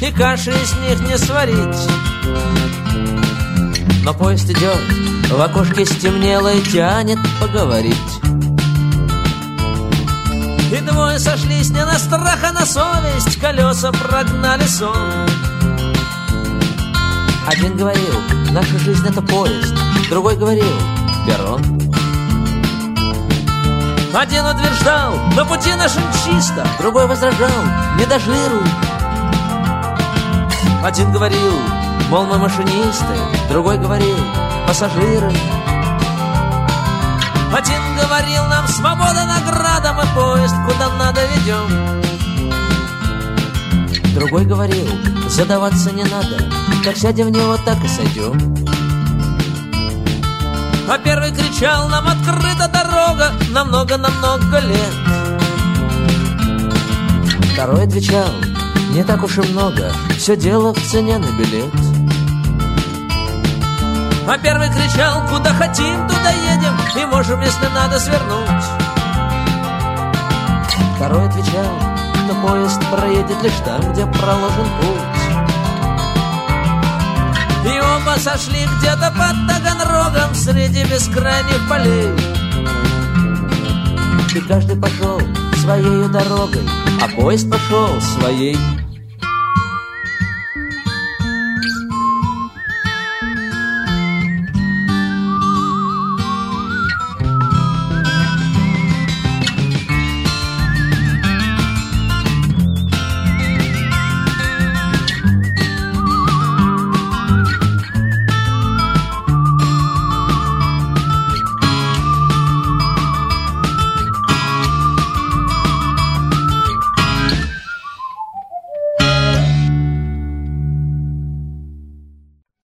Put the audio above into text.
и каши из них не сварить. Но поезд идет, в окошке стемнело и тянет поговорить. И двое сошлись не на страх, а на совесть, колеса прогнали сон. Один говорил: наша жизнь — это поезд. Другой говорил: перрон. Один утверждал: на пути нашем чисто. Другой возражал: не дожируй. Один говорил: мол, мы машинисты. Другой говорил: пассажиры. Один говорил: нам свобода награда, мы поезд куда надо ведем. Другой говорил: задаваться не надо, как сядем в него, так и сойдем. А первый кричал: нам открыта дорога на много лет. Второй отвечал: не так уж и много, все дело в цене на билет. А первый кричал: куда хотим, туда едем, и можем, если надо, свернуть. Второй отвечал, что поезд проедет лишь там, где проложен путь. И оба сошли где-то под Таганрогом среди бескрайних полей. И каждый пошел своей дорогой, а поезд пошел своей.